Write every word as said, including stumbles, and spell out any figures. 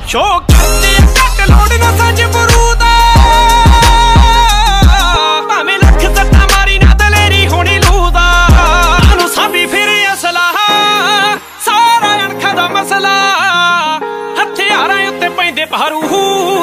show करते घट लोड़ ना सज बरूदा भावें लख सट्टा मारी ना दलेरी होनी लूदा सानू साबी फिर असला सारा अणखा दा मसला हथियारां उत्ते पैंदे भारू